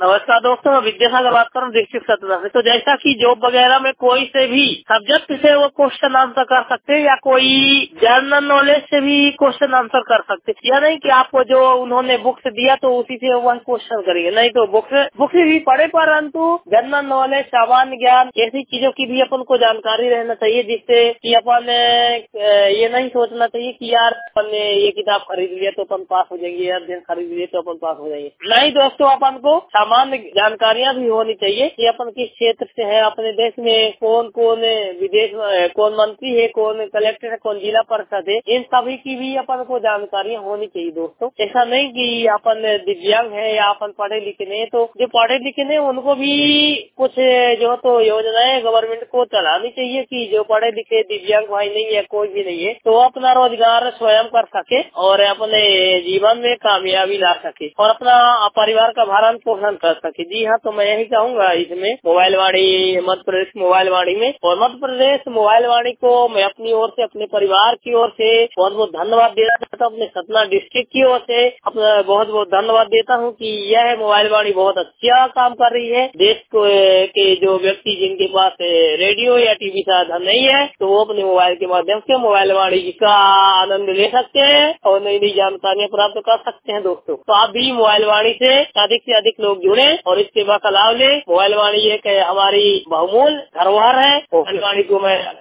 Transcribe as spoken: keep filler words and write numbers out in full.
नमस्कार दोस्तों, मैं विद्यासागर बात कर रहा हूँ डिस्ट्रिक्ट सतना से। तो जैसा कि जॉब वगैरह में कोई से भी सब्जेक्ट से वो क्वेश्चन आंसर कर सकते हैं या कोई जनरल नॉलेज से भी क्वेश्चन आंसर कर सकते हैं। या नहीं कि आपको जो उन्होंने बुक्स दिया तो उसी से वह क्वेश्चन करेंगे, नहीं तो बुक्स बुक्स भी पढ़े, परंतु जनरल नॉलेज, सामान्य ज्ञान ऐसी चीजों की भी अपन को जानकारी रहना चाहिए, जिससे कि अपन ये नहीं सोचना चाहिए कि यार अपन ने ये किताब खरीद लिया तो अपन पास हो जाएंगे, यार दिन खरीद लिया तो अपन पास हो जाएंगे। नहीं दोस्तों, अपन को सामान्य जानकारियां भी होनी चाहिए कि अपन किस क्षेत्र से है, अपने देश में कौन कौन विदेश कौन मंत्री है, कौन कलेक्टर है, कौन जिला परिषद है, इन सभी की भी अपन को जानकारियां होनी चाहिए दोस्तों। ऐसा नहीं कि अपन दिव्यांग है या अपन पढ़े लिखे नहीं, तो जो पढ़े लिखे नहीं उनको भी कुछ जो तो योजनाएं गवर्नमेंट को चलानी चाहिए कि जो पढ़े लिखे दिव्यांग भाई नहीं है, कोई भी नहीं है, तो अपना रोजगार स्वयं कर सके और अपने जीवन में कामयाबी ला सके और अपना परिवार का भरण पोषण कर सके। जी हाँ, तो मैं यही कहूँगा इसमें मोबाइल वाणी, मध्य प्रदेश मोबाइल वाणी में, और मध्य प्रदेश मोबाइल वाणी को मैं अपनी ओर से, अपने परिवार की ओर से बहुत बहुत धन्यवाद देना चाहता हूँ। अपने सतना डिस्ट्रिक्ट की ओर से अपना बहुत बहुत धन्यवाद देता हूँ कि यह मोबाइल वाणी बहुत अच्छा काम कर रही है। देश को के जो व्यक्ति जिनके पास रेडियो या टीवी साधन नहीं है, तो वो अपने मोबाइल के माध्यम से मोबाइल वाणी का आनंद ले सकते हैं और नई नई जानकारियाँ प्राप्त कर सकते हैं दोस्तों। तो आप भी मोबाइल वाणी से अधिक से अधिक लोग जुड़े और इस सेवा का लाभ ले। मोबाइल वाणी एक हमारी बहुमूल्य धरोहर है। मोबाइल वाणी को मैं